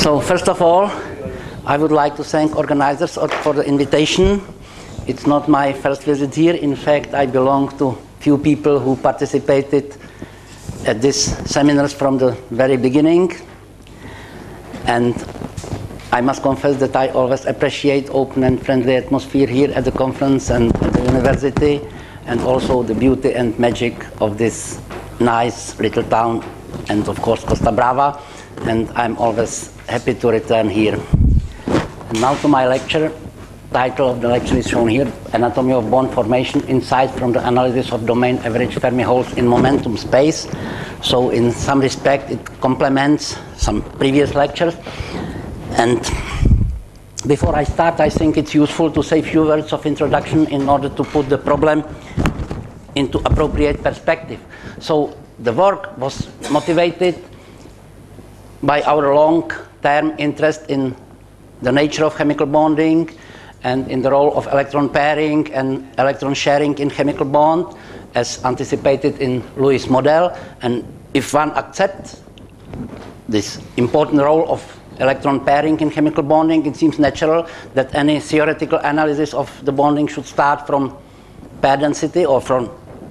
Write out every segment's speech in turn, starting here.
So first of all, I would like to thank organizers for the invitation. It's not my first visit here. In fact, I belong to few people who participated at these seminars from the very beginning. And I must confess that I always appreciate open and friendly atmosphere here at the conference and at the university, and also the beauty and magic of this nice little town, and of course Costa Brava. And I'm always happy to return here. And now to my lecture. Title of the lecture is shown here: Anatomy of Bond Formation, Insight from the Analysis of Domain Average Fermi Holes in Momentum Space. So in some respect it complements some previous lectures. And before I start, I think it's useful to say a few words of introduction in order to put the problem into appropriate perspective. So the work was motivated by our long-term interest in the nature of chemical bonding and in the role of electron pairing and electron sharing in chemical bond, as anticipated in Lewis' model. And if one accepts this important role of electron pairing in chemical bonding, it seems natural that any theoretical analysis of the bonding should start from pair density, or from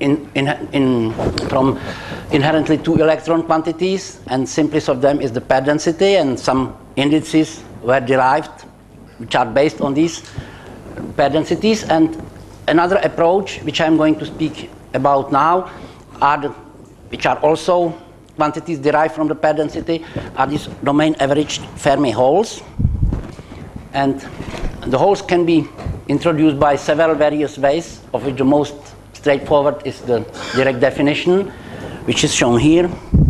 inherently two electron quantities, and simplest of them is the pair density, and some indices were derived which are based on these pair densities. And another approach, which I'm going to speak about now, which are also quantities derived from the pair density, are these domain averaged Fermi holes. And the holes can be introduced by several various ways, of which the most straightforward is the direct definition, which is shown here.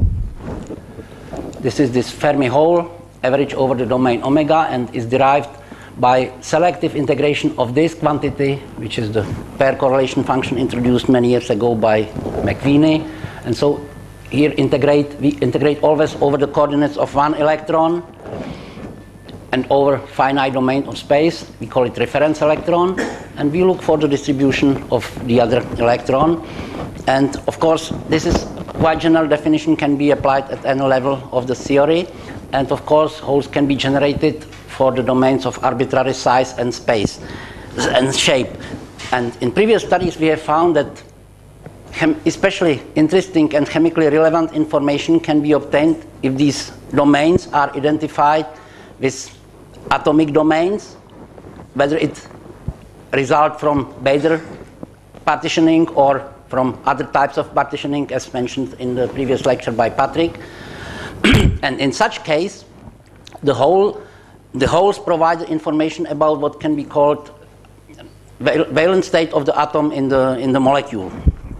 This is this Fermi hole average over the domain omega, and is derived by selective integration of this quantity, which is the pair correlation function introduced many years ago by McVinney. And so here we integrate always over the coordinates of one electron and over finite domain of space. We call it reference electron, and we look for the distribution of the other electron. And of course, this is quite general definition, can be applied at any level of the theory. And of course, holes can be generated for the domains of arbitrary size and space and shape. And in previous studies, we have found that especially interesting and chemically relevant information can be obtained if these domains are identified with atomic domains, whether it results from Bader partitioning or from other types of partitioning, as mentioned in the previous lecture by Patrick. And in such case, the holes provide information about what can be called valence state of the atom in the molecule.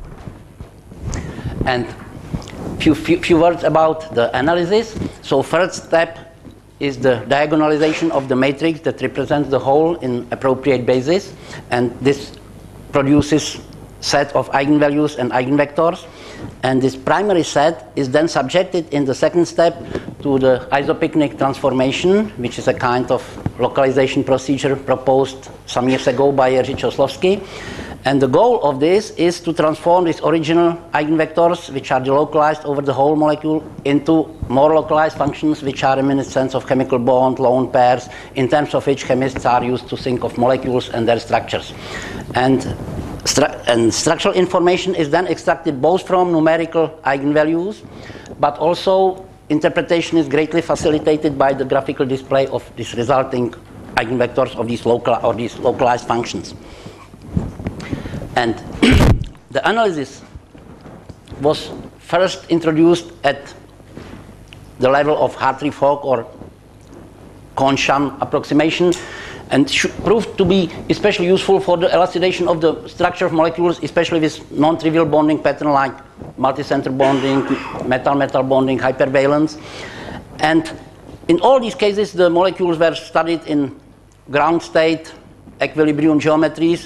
And few words about the analysis. So first step is the diagonalization of the matrix that represents the hole in appropriate basis, and this produces set of eigenvalues and eigenvectors. And this primary set is then subjected in the second step to the isopycnic transformation, which is a kind of localization procedure proposed some years ago by Jerzy Čoslovský. And the goal of this is to transform these original eigenvectors, which are delocalized over the whole molecule, into more localized functions, which are reminiscent of chemical bond, lone pairs, in terms of which chemists are used to think of molecules and their structures. And structural information is then extracted both from numerical eigenvalues, but also interpretation is greatly facilitated by the graphical display of these resulting eigenvectors of these localized functions. And the analysis was first introduced at the level of Hartree-Fock or Kohn-Sham approximation, and proved to be especially useful for the elucidation of the structure of molecules, especially with non-trivial bonding pattern like multicenter bonding, metal-metal bonding, hypervalence. And in all these cases, the molecules were studied in ground state equilibrium geometries,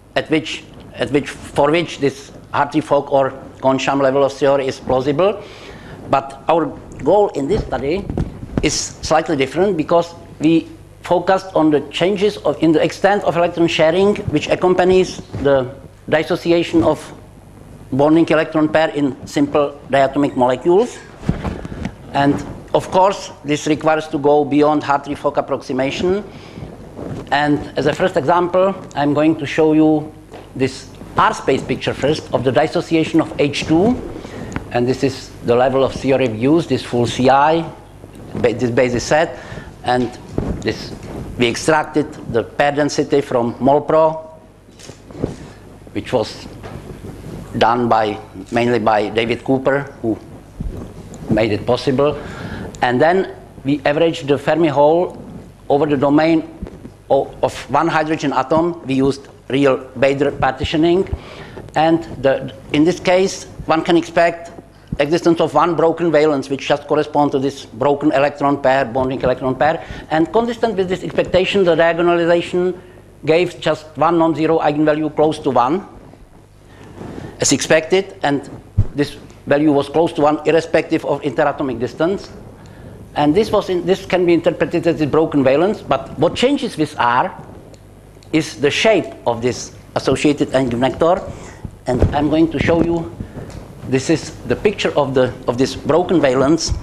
for which this Hartree-Fock or Kohn-Sham level of theory is plausible. But our goal in this study is slightly different, because we focused on the changes in the extent of electron sharing, which accompanies the dissociation of bonding electron pair in simple diatomic molecules. And of of course, this requires to go beyond Hartree-Fock approximation. And as a first example, I'm going to show you this R-space picture first of the dissociation of H2. And this is the level of theory views, this full CI, this basis set. And this, we extracted the pair density from MolPro, which was done mainly by David Cooper, who made it possible. And then we averaged the Fermi hole over the domain of one hydrogen atom. We used real Bader partitioning. And in this case, one can expect existence of one broken valence, which just corresponds to this broken electron pair, bonding electron pair. And consistent with this expectation, the diagonalization gave just one non-zero eigenvalue close to 1, as expected. And this value was close to 1 irrespective of interatomic distance. And this can be interpreted as a broken valence. But what changes with R is the shape of this associated eigenvector. And I'm going to show you. This is the picture of this broken valence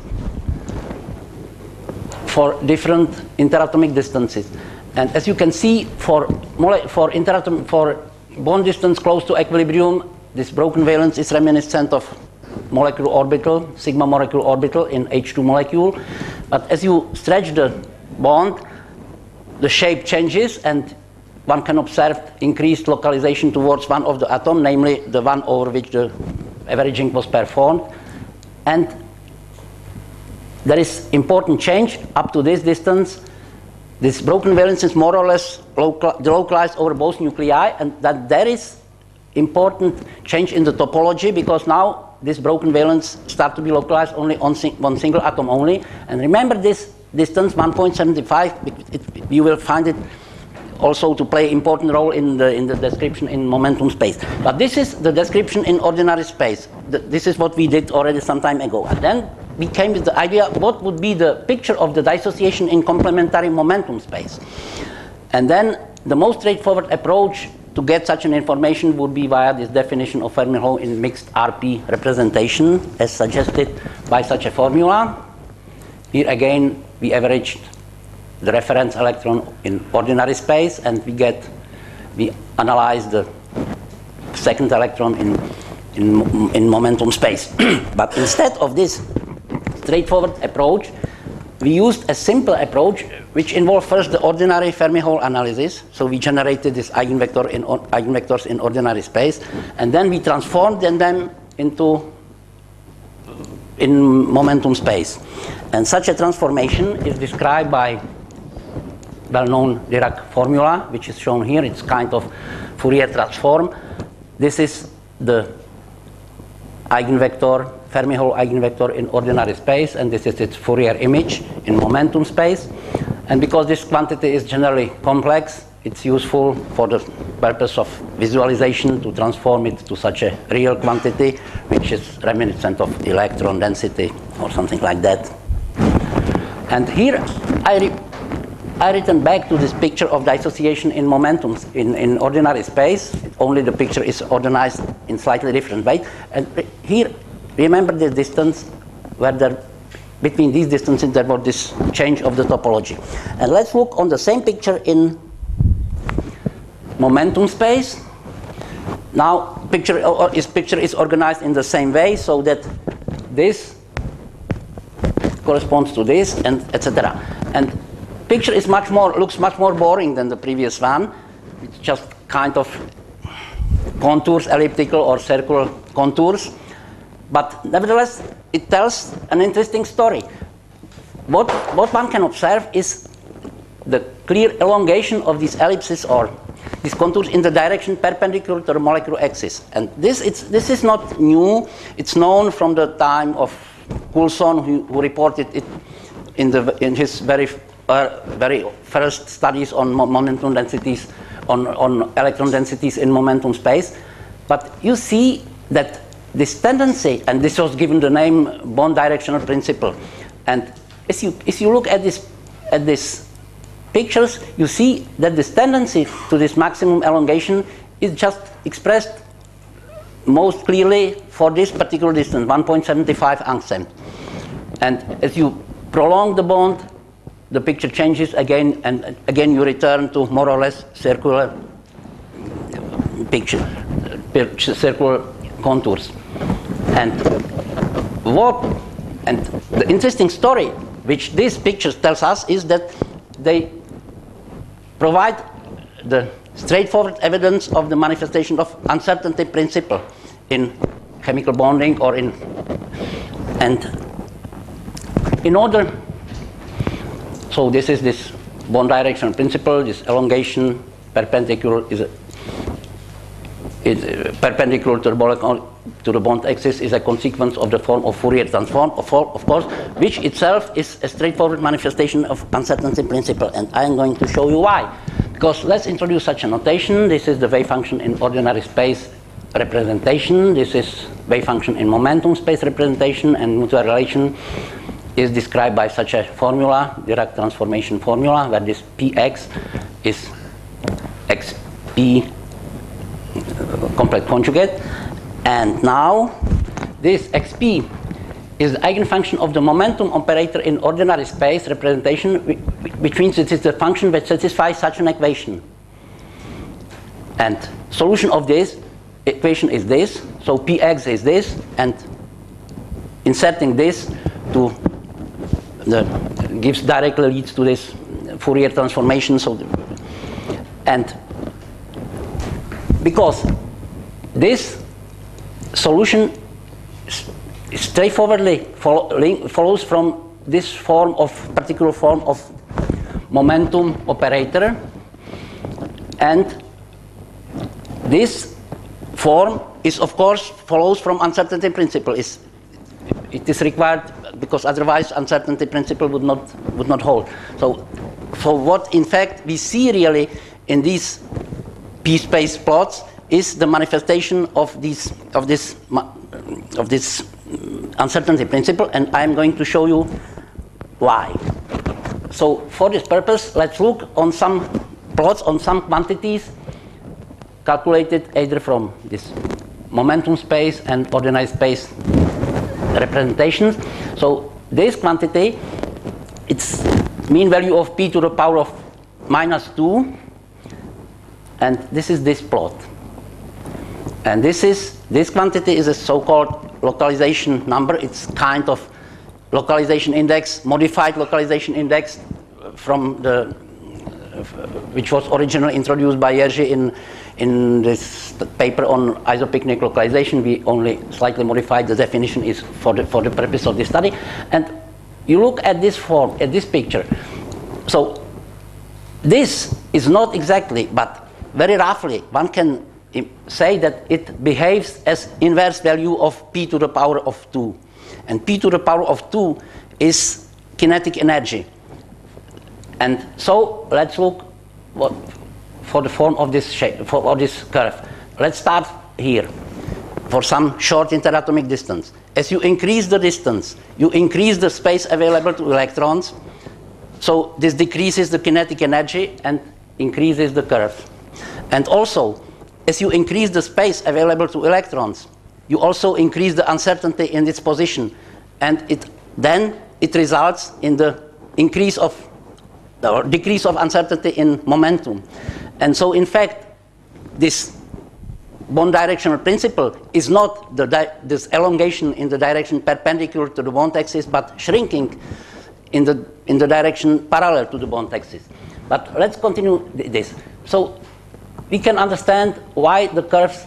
for different interatomic distances. And as you can see, for bond distance close to equilibrium, this broken valence is reminiscent of molecular orbital, sigma molecular orbital in H2 molecule. But as you stretch the bond, the shape changes, and one can observe increased localization towards one of the atom, namely the one over which the averaging was performed. And there is important change up to this distance. This broken valence is more or less localized over both nuclei, and that there is important change in the topology, because now this broken valence starts to be localized only on one single atom only. And remember this distance 1.75, you will find it also to play important role in the description in momentum space. But this is the description in ordinary space. This is what we did already some time ago. And then we came with the idea, what would be the picture of the dissociation in complementary momentum space? And then the most straightforward approach to get such an information would be via this definition of Fermi hole in mixed RP representation, as suggested by such a formula. Here again, we averaged the reference electron in ordinary space, and we analyze the second electron in momentum space. But instead of this straightforward approach, we used a simple approach which involved first the ordinary Fermi hole analysis. So we generated this eigenvectors in ordinary space, and then we transformed them in momentum space. And such a transformation is described by well-known Dirac formula, which is shown here. It's kind of Fourier transform. This is the eigenvector, Fermi hole eigenvector in ordinary space, and this is its Fourier image in momentum space. And because this quantity is generally complex, it's useful for the purpose of visualization to transform it to such a real quantity, which is reminiscent of electron density or something like that. And here I return back to this picture of dissociation in momentums in ordinary space. Only the picture is organized in slightly different way. And here, remember the distance where between these distances there was this change of the topology. And let's look on the same picture in momentum space. Now, picture is organized in the same way, so that this corresponds to this, and etc. And picture is looks much more boring than the previous one. It's just kind of contours, elliptical or circular contours. But nevertheless, it tells an interesting story. What one can observe is the clear elongation of these ellipses or these contours in the direction perpendicular to the molecular axis. And this is not new. It's known from the time of Coulson, who reported it in his very first studies on momentum densities, on electron densities in momentum space. But you see that this tendency, and this was given the name bond directional principle. And as you look at these pictures, you see that this tendency to this maximum elongation is just expressed most clearly for this particular distance, 1.75 angstrom. And as you prolong the bond, the picture changes again, and again you return to more or less circular picture, circular contours. And the interesting story which these pictures tells us is that they provide the straightforward evidence of the manifestation of uncertainty principle in chemical bonding or in order. So this is this bond direction principle. This elongation perpendicular is perpendicular to the bond axis is a consequence of the form of Fourier transform, of course, which itself is a straightforward manifestation of uncertainty principle. And I am going to show you why. Because let's introduce such a notation. This is the wave function in ordinary space representation. This is wave function in momentum space representation, and mutual relation is described by such a formula, Dirac transformation formula, where this px is xp complex conjugate. And now this xp is the eigenfunction of the momentum operator in ordinary space representation, which means it is the function which satisfies such an equation. And solution of this equation is this. So px is this, and inserting this to gives directly leads to this Fourier transformation. So and because this solution straightforwardly follows from this particular form of momentum operator, and this form is of course follows from uncertainty principle. It is required because otherwise uncertainty principle would not hold. So what in fact we see really in these p-space plots is the manifestation of this uncertainty principle, and I am going to show you why. So for this purpose, let's look on some plots on some quantities calculated either from this momentum space and ordinary space representations. So this quantity, its mean value of p to the power of -2, and this is this plot. And this quantity is a so-called localization number. It's kind of localization index, modified localization index from which was originally introduced by Jerzy in this paper on isopycnic localization. We only slightly modified the definition is for the purpose of this study. And you look at this form, at this picture. So this is not exactly, but very roughly, one can say that it behaves as inverse value of p to the power of 2. And p to the power of 2 is kinetic energy. And so let's look for the form of this shape, for this curve. Let's start here for some short interatomic distance. As you increase the distance, you increase the space available to electrons. So this decreases the kinetic energy and increases the curve. And also, as you increase the space available to electrons, you also increase the uncertainty in its position, and then it results in the increase of or decrease of uncertainty in momentum. And so in fact this bond directional principle is not this elongation in the direction perpendicular to the bond axis, but shrinking in the direction parallel to the bond axis. But let's continue this. So we can understand why the curves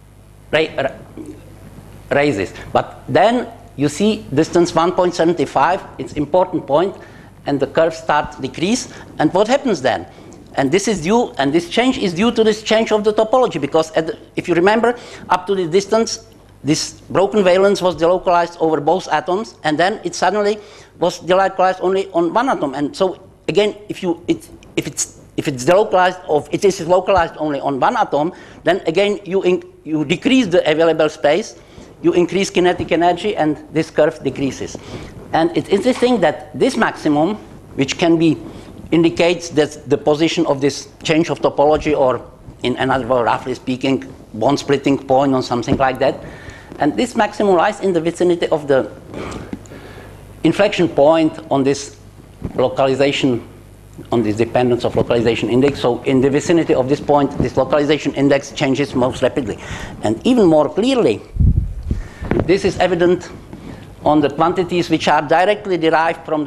raises. But then you see distance 1.75, it's important point, and the curves start decrease. And what happens then? And this is due, and this change is due to this change of the topology, because if you remember, up to the distance, this broken valence was delocalized over both atoms, and then it suddenly was delocalized only on one atom. And so again, if it's delocalized, or it is localized only on one atom, then again you decrease the available space, you increase kinetic energy, and this curve decreases. And it's interesting that this maximum, which can be indicates that the position of this change of topology, or in another way, roughly speaking, bond splitting point or something like that. And this maximum lies in the vicinity of the inflection point on this localization, on this dependence of localization index. So in the vicinity of this point, this localization index changes most rapidly. And even more clearly, this is evident on the quantities which are directly derived from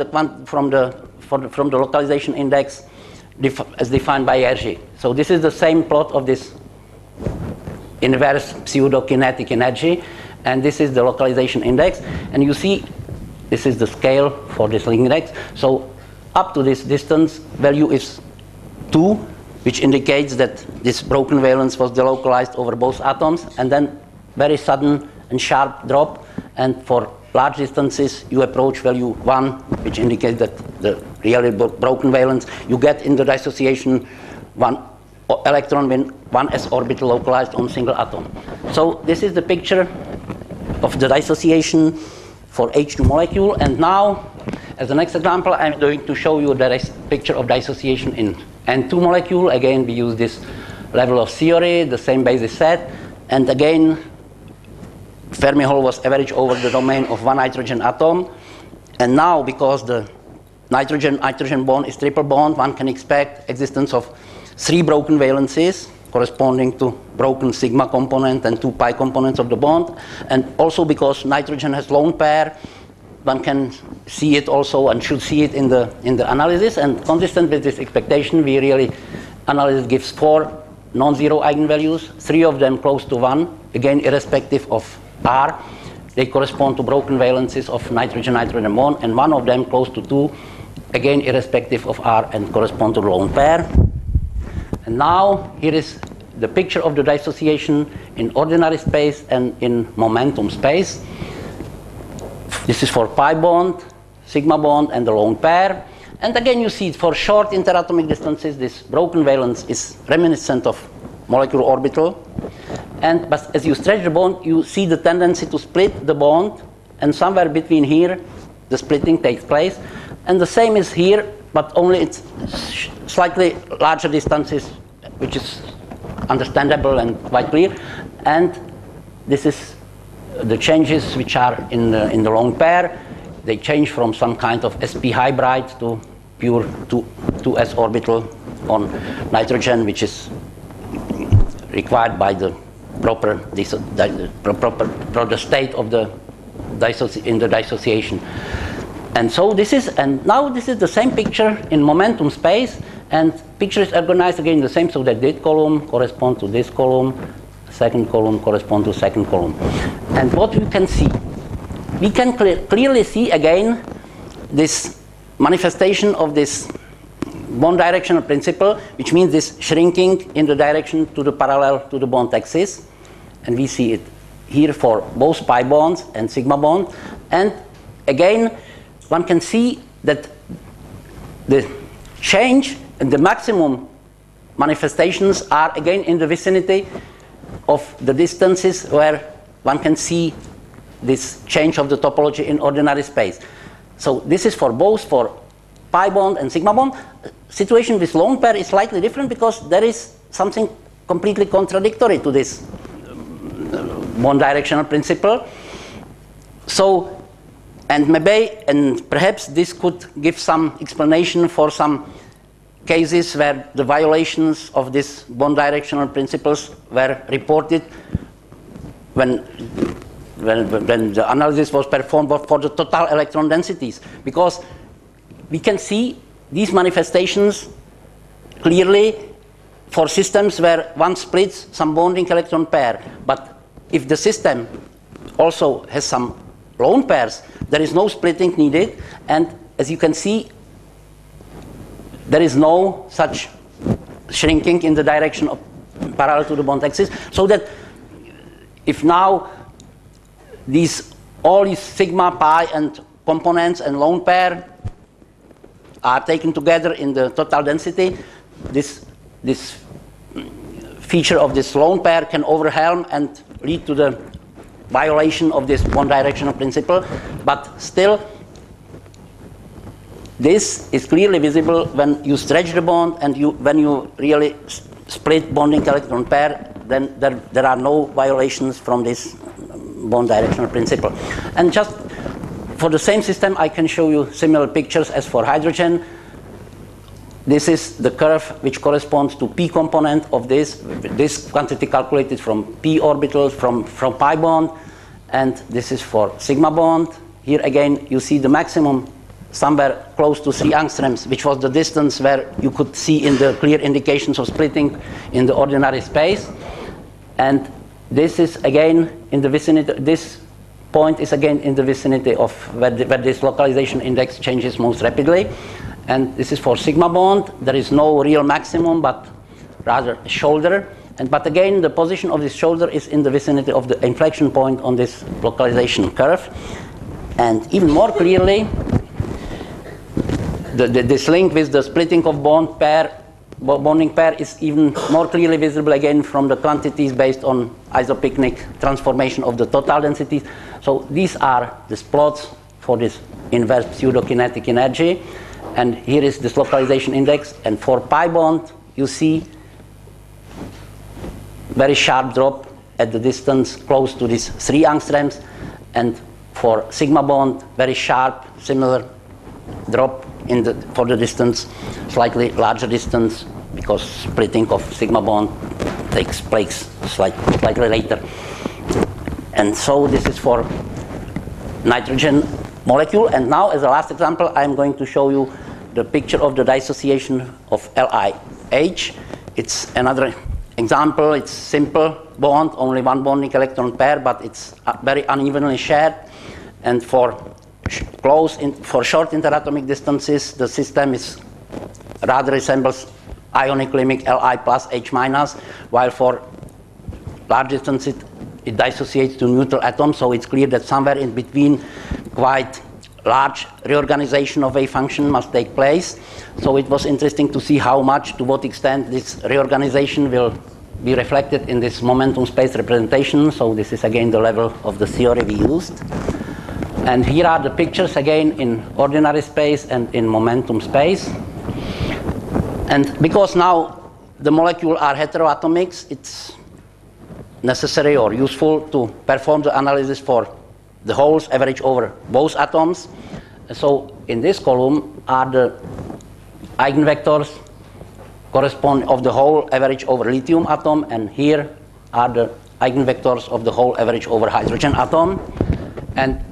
the localization index as defined by Hergé. So this is the same plot of this inverse pseudo-kinetic energy, and this is the localization index. And you see, this is the scale for this index. So up to this distance, value is 2, which indicates that this broken valence was delocalized over both atoms, and then very sudden and sharp drop. And for large distances, you approach value 1, which indicates that the really broken valence you get in the dissociation, one electron with one s orbital localized on single atom. So this is the picture of the dissociation for H2 molecule. And now, as the next example, I'm going to show you the picture of dissociation in N2 molecule. Again, we use this level of theory, the same basis set. And again, Fermi hole was averaged over the domain of one nitrogen atom. And now, because the nitrogen-nitrogen bond is triple bond, one can expect existence of 3 broken valences corresponding to broken sigma component and 2 pi components of the bond. And also because nitrogen has lone pair, one can see it also and should see it in the analysis. And consistent with this expectation, we really analysis gives 4 non-zero eigenvalues, 3 of them close to 1, again irrespective of R. They correspond to broken valences of nitrogen-nitrogen bond, and 1 of them close to 2, again irrespective of R and correspond to the lone pair. And now here is the picture of the dissociation in ordinary space and in momentum space. This is for pi bond, sigma bond, and the lone pair. And again, you see for short interatomic distances, this broken valence is reminiscent of molecular orbital. But as you stretch the bond, you see the tendency to split the bond, and somewhere between here, the splitting takes place. And the same is here, but only it's slightly larger distances, which is understandable and quite clear. And this is the changes which are in the lone pair. They change from some kind of sp hybrid to pure 2s orbital on nitrogen, which is required by the proper state of the dissociation. And so this is, and now this is the same picture in momentum space, and picture is organized again the same, so that this column corresponds to this column, second column corresponds to second column. And what we can see, we can clearly see again this manifestation of this bond directional principle, which means this shrinking in the direction to the parallel to the bond axis. And we see it here for both pi bonds and sigma bond. And again, one can see that the change and the maximum manifestations are again in the vicinity of the distances where one can see this change of the topology in ordinary space. So this is for both for pi bond and sigma bond. Situation with lone pair is slightly different because there is something completely contradictory to this bond directional principle. So, and maybe, and perhaps this could give some explanation for some cases where the violations of this bond directional principles were reported when the analysis was performed for the total electron densities. Because we can see these manifestations clearly for systems where one splits some bonding electron pair. But if the system also has some lone pairs, there is no splitting needed. And as you can see, there is no such shrinking in the direction of parallel to the bond axis. So that if now all these sigma, pi, and components and lone pair are taken together in the total density, this feature of this lone pair can overwhelm and lead to the violation of this bond directional principle. But still, this is clearly visible when you stretch the bond and when you really split bonding electron pair, then there are no violations from this bond directional principle. And just for the same system, I can show you similar pictures as for hydrogen. This is the curve which corresponds to p component of this quantity calculated from p orbitals from pi bond, and this is for sigma bond. Here again, you see the maximum somewhere close to 3 angstroms, which was the distance where you could see in the clear indications of splitting in the ordinary space. And this is again in the vicinity, this point is again in the vicinity of where this localization index changes most rapidly. And this is for sigma bond. There is no real maximum, but rather a shoulder. But again, the position of this shoulder is in the vicinity of the inflection point on this localization curve. And even more clearly, this link with the splitting of bonding pair is even more clearly visible again from the quantities based on isopycnic transformation of the total densities. So these are the plots for this inverse pseudokinetic energy. And here is this localization index. And for pi bond, you see very sharp drop at the distance close to these 3 angstroms. And for sigma bond, very sharp, similar drop for the distance, slightly larger distance, because splitting of sigma bond takes place slightly later. And so this is for nitrogen molecule. And now, as a last example, I'm going to show you the picture of the dissociation of LiH. It's another example. It's simple bond, only 1 bonding electron pair, but it's very unevenly shared. And for short interatomic distances, the system rather resembles ionic limit Li plus H minus, while for large distances it dissociates to neutral atoms. So it's clear that somewhere in between, quite large reorganization of wave function must take place. So it was interesting to see how much, to what extent this reorganization will be reflected in this momentum space representation. So this is again the level of the theory we used. And here are the pictures again in ordinary space and in momentum space. And because now the molecules are heteroatomics, it's necessary or useful to perform the analysis for the holes average over both atoms. So in this column are the eigenvectors correspond of the whole average over lithium atom, and here are the eigenvectors of the whole average over hydrogen atom. And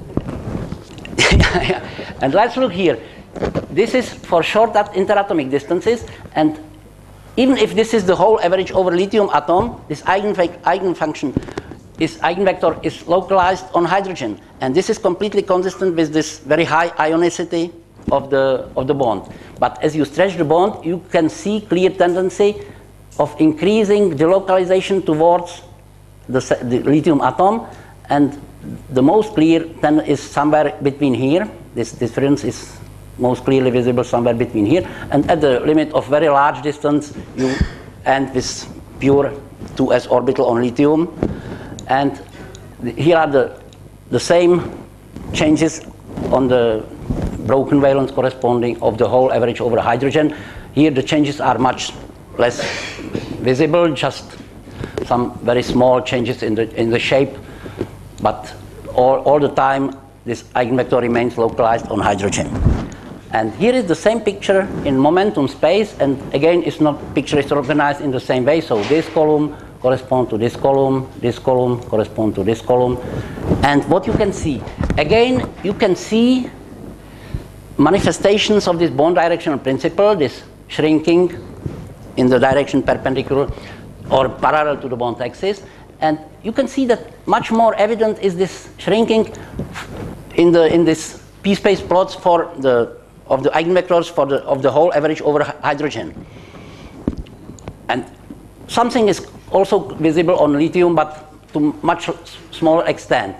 and let's look here. This is for short interatomic distances, and even if this is the whole average over lithium atom, this eigenfunction, this eigenvector is localized on hydrogen, and this is completely consistent with this very high ionicity of the bond. But as you stretch the bond, you can see clear tendency of increasing the localization towards the lithium atom, and the most clear is somewhere between here. This difference is most clearly visible somewhere between here, and at the limit of very large distance, you end with pure 2s orbital on lithium. And here are the same changes on the broken valence corresponding of the whole average over hydrogen. Here the changes are much less visible, just some very small changes in the shape, but all the time this eigenvector remains localized on hydrogen. And here is the same picture in momentum space, and again it's not picture is organized in the same way. So this column corresponds to this column corresponds to this column. And what you can see, again you can see manifestations of this bond directional principle, this shrinking in the direction perpendicular or parallel to the bond axis. And you can see that much more evident is this shrinking in this p-space plots of the eigenvectors of the whole average over hydrogen. And something is also visible on lithium, but to much smaller extent.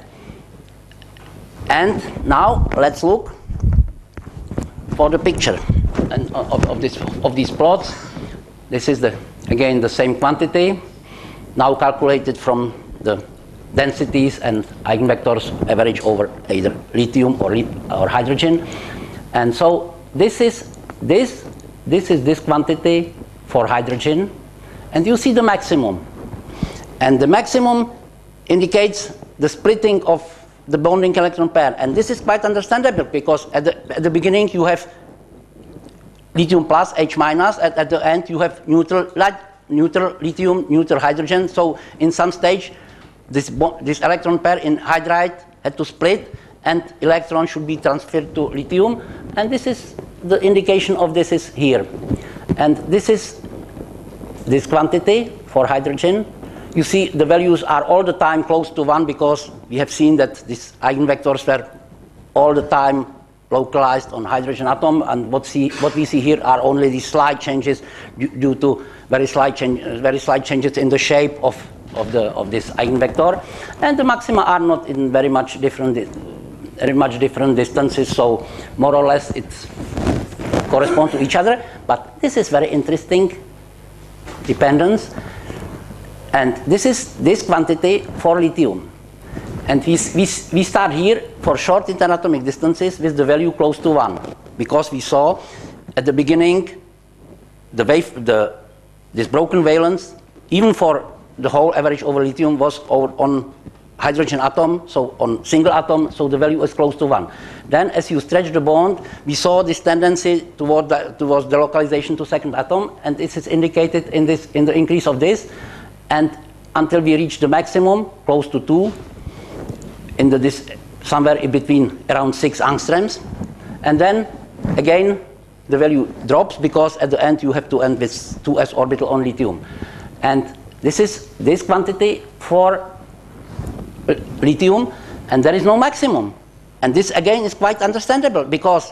And now let's look for the picture and of these plots. This is again the same quantity, now calculated from the densities and eigenvectors average over either lithium or hydrogen. And so this is this quantity for hydrogen, and you see the maximum. And the maximum indicates the splitting of the bonding electron pair. And this is quite understandable because at the beginning you have lithium plus, H minus, at the end you have neutral lithium, neutral hydrogen. So in some stage, this electron pair in hydride had to split, and electron should be transferred to lithium. And this is the indication of this is here. And this is this quantity for hydrogen. You see the values are all the time close to 1 because we have seen that these eigenvectors were all the time localized on hydrogen atom, and what we see here are only these slight changes due to very slight changes in the shape of this eigenvector, and the maxima are not in very much different distances, so more or less it corresponds to each other. But this is very interesting dependence, and this is this quantity for lithium. And we start here for short interatomic distances with the value close to 1, because we saw at the beginning this broken valence, even for the whole average over lithium, was on hydrogen atom, so on single atom, so the value is close to 1. Then as you stretch the bond, we saw this tendency towards delocalization to second atom, and this is indicated in the increase of this, and until we reach the maximum, close to 2, somewhere in between around 6 angstroms, and then again the value drops because at the end you have to end with 2s orbital on lithium, and this is this quantity for lithium, and there is no maximum, and this again is quite understandable because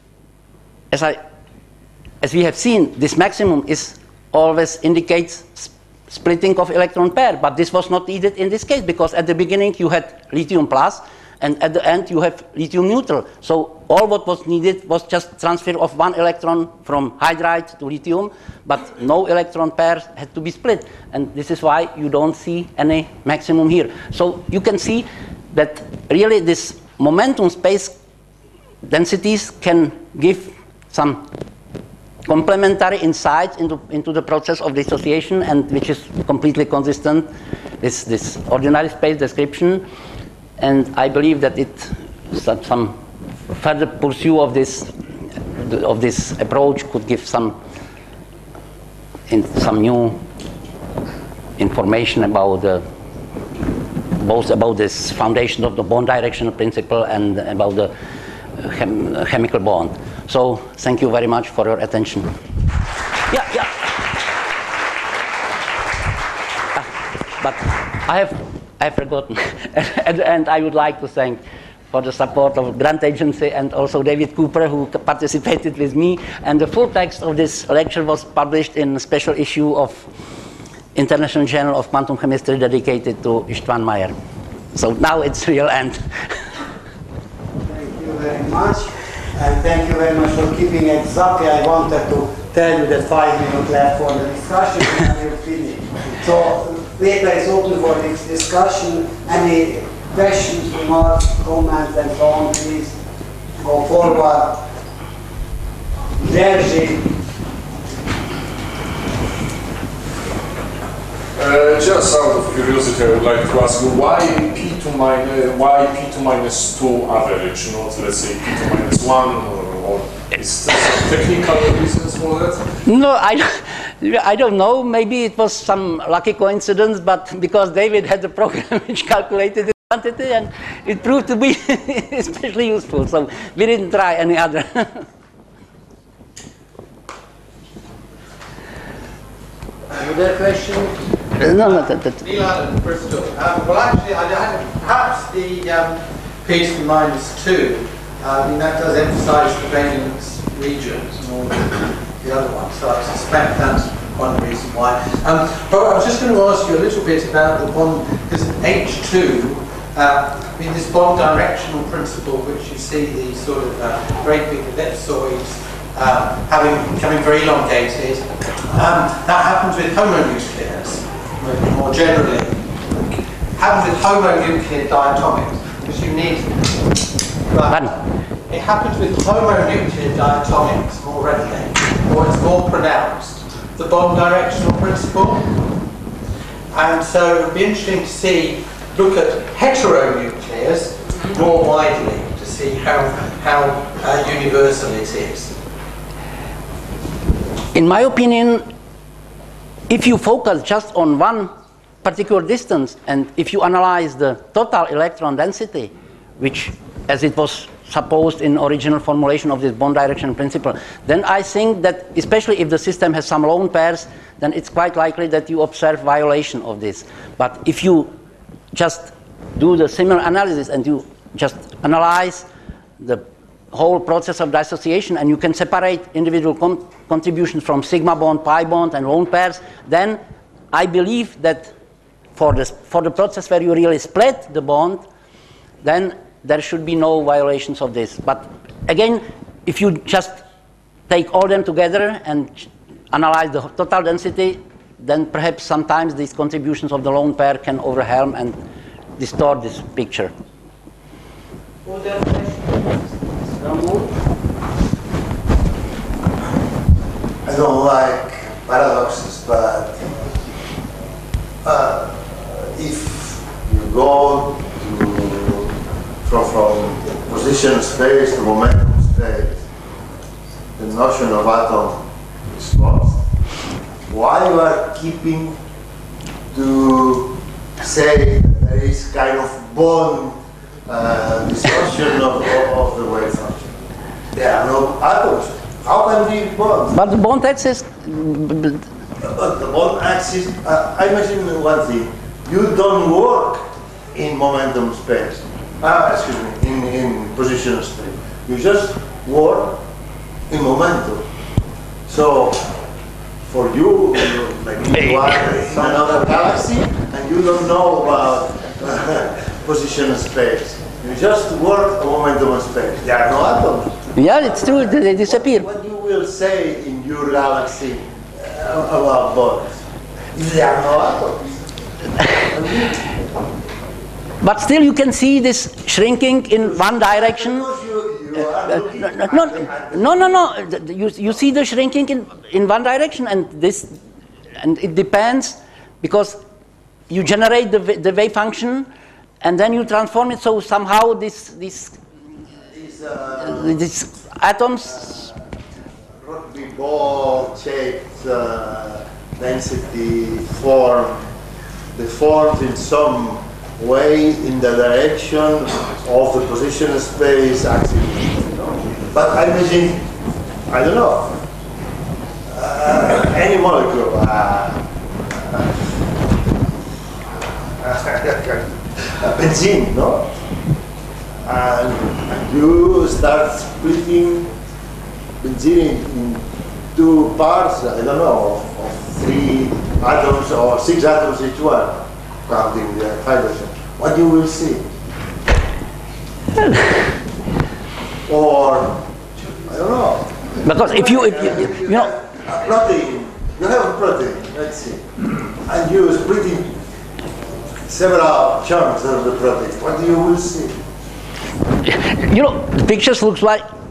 as we have seen, this maximum always indicates splitting of electron pair, but this was not needed in this case because at the beginning you had lithium plus, and at the end you have lithium neutral. So all what was needed was just transfer of 1 electron from hydride to lithium, but no electron pairs had to be split, and this is why you don't see any maximum here. So you can see that really this momentum space densities can give some complementary insights into the process of dissociation, and which is completely consistent with this ordinary space description. And I believe that some further pursuit of this approach could give some new information about both about this foundation of the bond directional principle and about the chemical bond. So thank you very much for your attention. Yeah. But I have forgotten. At the end, I would like to thank for the support of Grant Agency and also David Cooper, who participated with me. And the full text of this lecture was published in a special issue of International Journal of Quantum Chemistry dedicated to Istvan Mayer. So now it's real end. Thank you very much. And thank you very much for keeping exactly. I wanted to tell you that 5 minutes left for the discussion and we'll finish. So paper is open for this discussion. Any questions, remarks, comments, and so on, please go forward. Jerzy. Just out of curiosity, I would like to ask you why P2 minus 2 average, not let's say P2 minus 1, or is there some technical reasons for that? No, I don't know. Maybe it was some lucky coincidence, but because David had the program which calculated the quantity, and it proved to be especially useful. So we didn't try any other. Other questions? No. Neil Allen, Bristol. Well, actually, perhaps the P2 minus 2, that does emphasise the valence regions and all the other ones, so I suspect that's one reason why. But I was just going to ask you a little bit about the bond, this H2, this bond directional principle, which you see these sort of great big ellipsoids coming very elongated. That happens with homonuclears, more generally. Happens with homonuclear diatomics, because you need. It happens with homonuclear diatomics more readily, or it's more pronounced. The bond directional principle, and so it would be interesting to look at heteronuclears more widely to see how universal it is? In my opinion, if you focus just on one particular distance, and if you analyze the total electron density, which, as it was supposed in original formulation of this bond direction principle, then I think that, especially if the system has some lone pairs, then it's quite likely that you observe violation of this. But if you just do the similar analysis and you just analyze the whole process of dissociation, and you can separate individual contributions from sigma bond, pi bond, and lone pairs, then I believe that for the process where you really split the bond, then there should be no violations of this. But again, if you just take all them together and analyze the total density, then perhaps sometimes these contributions of the lone pair can overwhelm and distort this picture. I don't like paradoxes, but if you go from position space to momentum space, the notion of atom is lost. Why you are keeping to say there is kind of bond distortion of the wave function? There are no atoms. How can be bonds? But the bond axis... But the bond axis, I imagine one thing. You don't work in momentum space. Excuse me, in position space. You just work in momentum. So, for you, maybe you are in another galaxy and you don't know about position space. You just work a momentum space. There are no atoms. Yeah, it's true, they disappear. What you will say in your galaxy about bonds? There are no atoms. But still you can see this shrinking in one direction. No. You see the shrinking in one direction, and it depends because you generate the wave function and then you transform it, so somehow these atoms, rugby ball shaped density form, they formed in some way in the direction of the position space axis. But I imagine, I don't know, any molecule, benzene, no? And you start splitting benzene in two parts, I don't know, of 3 atoms or 6 atoms each one, counting the hydrogen. What you will see? Or, I don't know. Because if you know, a protein, you have a protein, let's see, and you splitting several chunks of the protein. What you will see? you know, the pictures look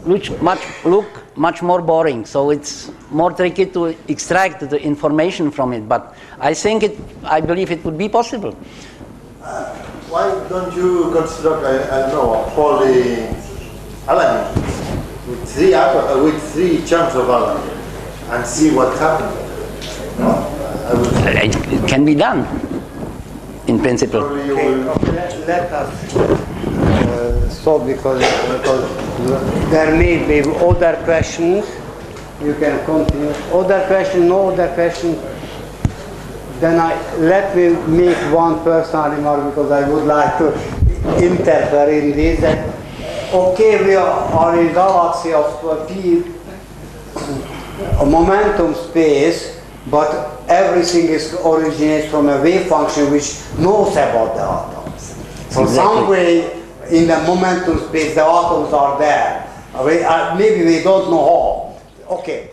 much more boring, so it's more tricky to extract the information from it. But I believe it would be possible. Why don't you construct, I don't know, a polyalanine with 3 chunks of alanine and see what happens? No? It can be done, in principle. Let us stop because there may be other questions. You can continue. Other question, no other question. Then let me make one personal remark because I would like to interfere in this. That, okay, we are in a galaxy of momentum space, but everything originates from a wave function which knows about the atoms. So some way in the momentum space the atoms are there. Maybe we don't know how. Okay,